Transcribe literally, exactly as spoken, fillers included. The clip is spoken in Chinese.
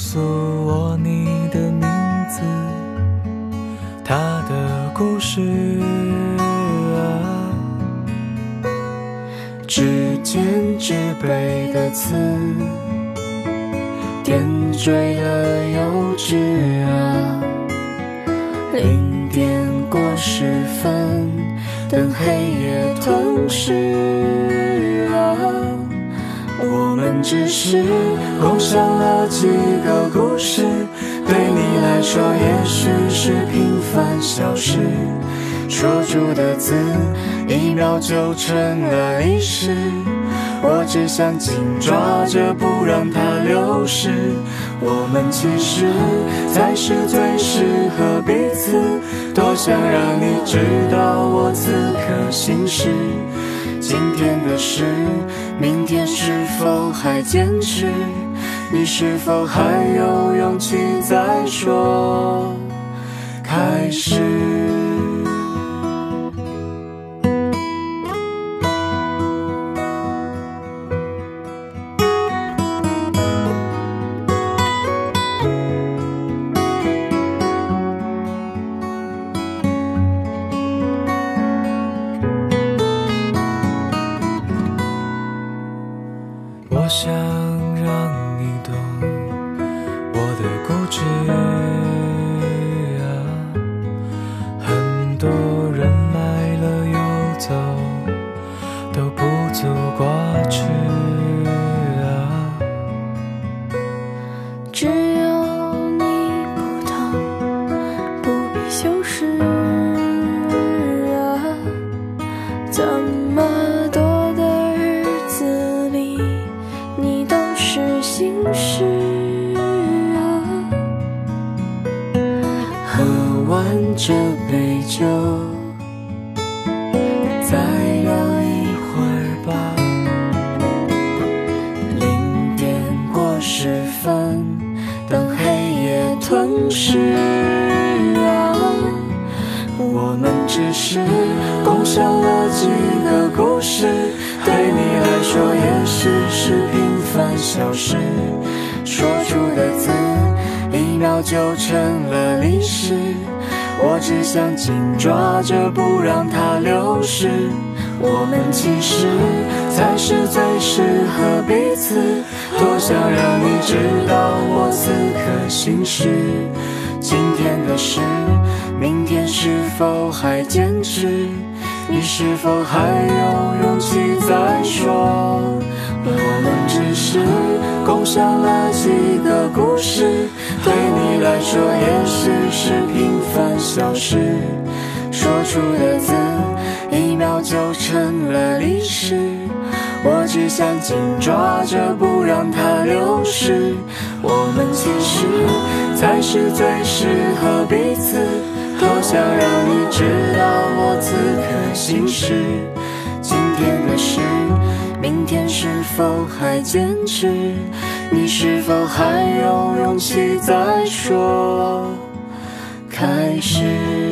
诉我你的名字，他的故事啊。 指尖指背的刺，点缀了幼稚啊。零点过十分，等黑夜吞噬啊。我们只是共享了几个故事，对你来说也许是平凡小事。说出的字，一秒就成了历史。我只想紧抓着，不让它流失。我们其实才是最适合彼此，多想让你知道我此刻心事。今天的事，明天是否还坚持？你是否还有勇气再说开始？ 我想让你懂我的固执啊，很多人来了又走，都不足挂齿啊。 只有你不懂，不必修饰啊。这么多的日子里，你都是心事啊。喝完这杯酒，再聊一会儿吧。零点过十分，等黑夜吞噬啊。我们只是共享了几个故事，对你来说也许是平凡小事。说出的字，一秒就成了历史。我只想紧抓着，不让它流失。我们其实才是最适合彼此，多想让你知道我此刻心事。今天的事，明天是否还坚持？你是否还有勇气再说？我们只是共享了几个故事，对你来说也许是平凡小事。说出的字，一秒就成了历史。我只想紧抓着，不让它流失。我们其实才是最适合彼此，多想让你知道我此刻心事。今天的事，明天是否还坚持？你是否还有勇气再说开始？